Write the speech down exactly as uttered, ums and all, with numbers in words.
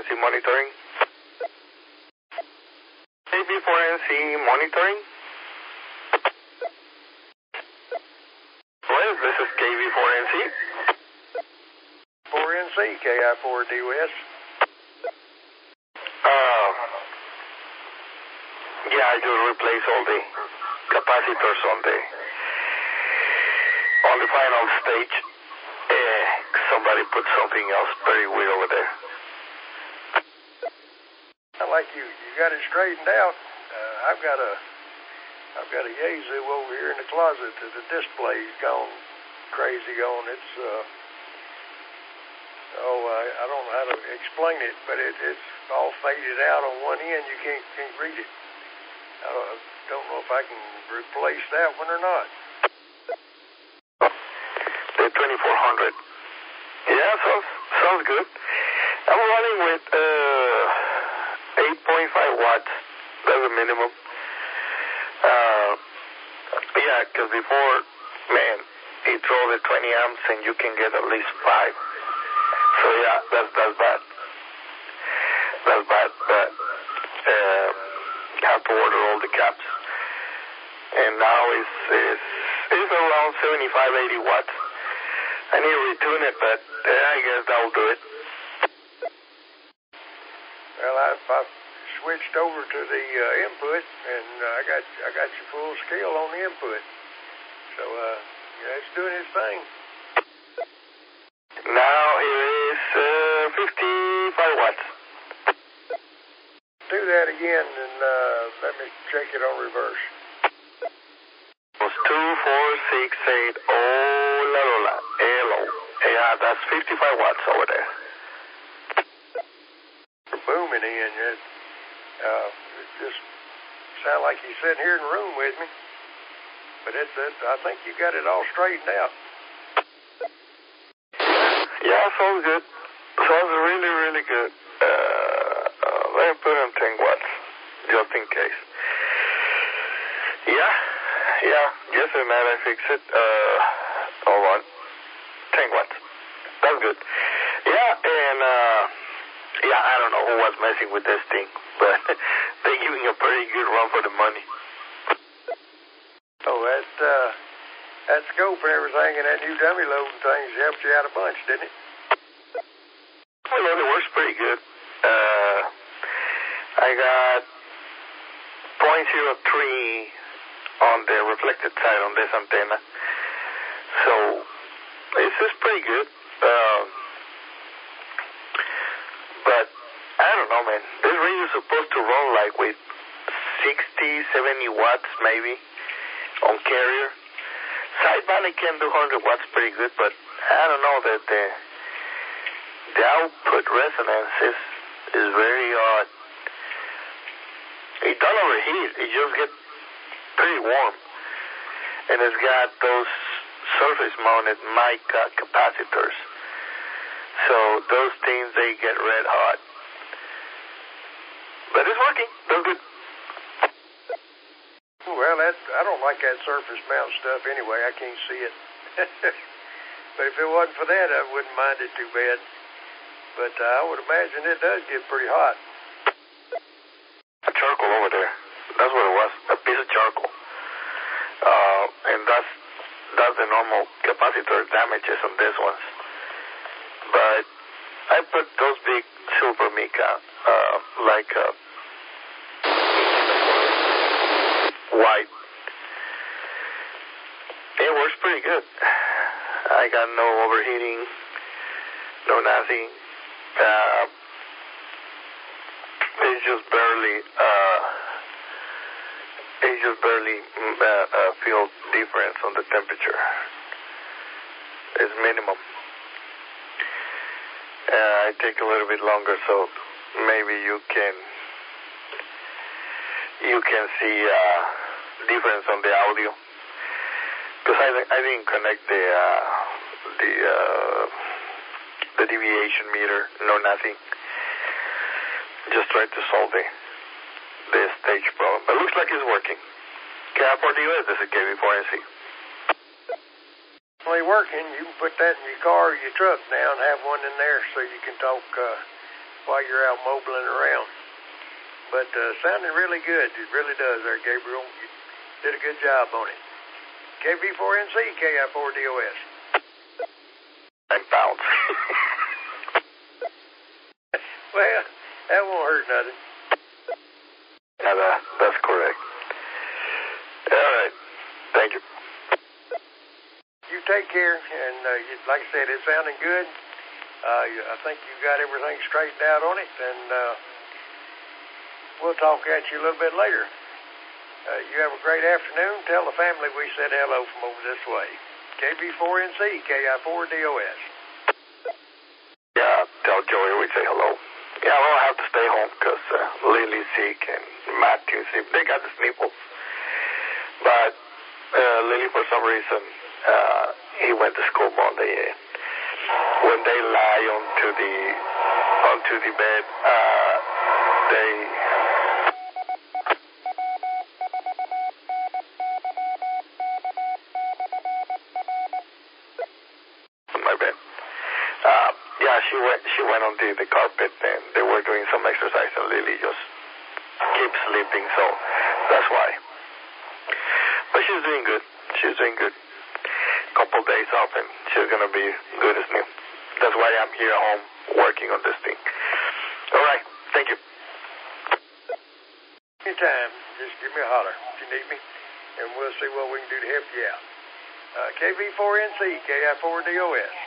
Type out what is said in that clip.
C monitoring. K V four N C monitoring. Well, this is K V four N C. four N C, K I four D O S. Uh, yeah, I just replaced all the capacitors on the on the final stage. Uh, somebody put something else very weird over there. Sound like you, you got it straightened out. Uh, I've got a I've got a Yaesu over here in the closet that the display's gone crazy on. It's uh oh I, I don't know how to explain it, but it, it's all faded out on one end. You can't can't read it. I don't, don't know if I can replace that one or not. The twenty-four hundred. Yeah, sounds sounds good. I'm running with uh eight point five watts. That's the minimum. Uh, yeah, because before, man, he drove the twenty amps and you can get at least five. So yeah, that's that's bad. That's bad. But uh, have to order all the caps. And now it's it's, it's around seventy-five, eighty watts. I need to retune it, but uh, I guess that will do it. Well, I've, I've switched over to the uh, input, and uh, I got I got your full scale on the input. So uh, yeah, it's doing its thing. Now it is uh, fifty-five watts. Do that again, and uh, let me check it on reverse. It was two, four, six, eight, oh, la, la, la, hello. Yeah, that's fifty-five watts over there. Booming in, it, uh, it just sound like you're sitting here in the room with me. But it's, it, I think you got it all straightened out. Yeah, sounds good. Sounds really, really good. Uh, uh, let me put on ten watts, just in case. Yeah, yeah, yesterday night I fixed it. Uh, hold on. ten watts. That's good. Yeah, and, uh, yeah, I don't know who was messing with this thing, but they're giving a pretty good run for the money. Oh, that, uh, that scope and everything and that new dummy loading things helped you out a bunch, didn't it? Well, it works pretty good. Uh, I got point zero three on the reflected side on this antenna. So, this is pretty good. Um, but, I don't know, man. This radio is supposed to run like with sixty, seventy watts maybe on carrier. Sideband it can do one hundred watts pretty good, but I don't know that the, the output resonance is, is very odd. It don't overheat. It just gets pretty warm. And it's got those surface-mounted mica capacitors. So those things, they get red hot. But it's working. That's good. Well, that, I don't like that surface mount stuff anyway. I can't see it. But if it wasn't for that, I wouldn't mind it too bad. But uh, I would imagine it does get pretty hot. A charcoal over there. That's what it was. A piece of charcoal. Uh, and that's that's the normal capacitor damages on these ones. But I put those big silver mica, uh, like uh, white. It works pretty good. I got no overheating, no nothing. Uh, it's just barely, uh, it's just barely uh, uh, feel difference on the temperature. It's minimum. Uh, I take a little bit longer, so maybe you can you can see uh, difference on the audio. Because I I didn't connect the uh, the uh, the deviation meter, no nothing. Just tried to solve the the stage problem. But it looks like it's working. K I four D O S, this is K V four N C. Working, you can put that in your car or your truck now and have one in there so you can talk uh, while you're out mobiling around. But uh, sounding really good. It really does there, Gabriel. You did a good job on it. K B four N C, K I four D O S. And pounds. Well, that won't hurt nothing. Yeah, that, that's correct. All right. Thank you. You take care, and uh, you, like I said, it's sounding good. Uh, you- I think you got everything straightened out on it, and uh, we'll talk at you a little bit later. Uh, you have a great afternoon. Tell the family we said hello from over this way. K B four N C, K I four D O S. Yeah, tell Joey we say hello. Yeah, we'll have to stay home because uh, Lily's sick and Matthew's sick. They got the sniffles. But uh, Lily, for some reason, uh, he went to school Monday. And when they lie onto the onto the bed, uh, they on my bed. Uh, yeah, she went. She went on the, the carpet, and they were doing some exercise, and Lily just keeps sleeping. So that's why. But she's doing good. She's doing good. Couple days off, and she's gonna be good as new. That's why I'm here at home working on this thing. All right. Thank you. Anytime, just give me a holler if you need me, and we'll see what we can do to help you out. Uh, K B four N C, K I four D O S.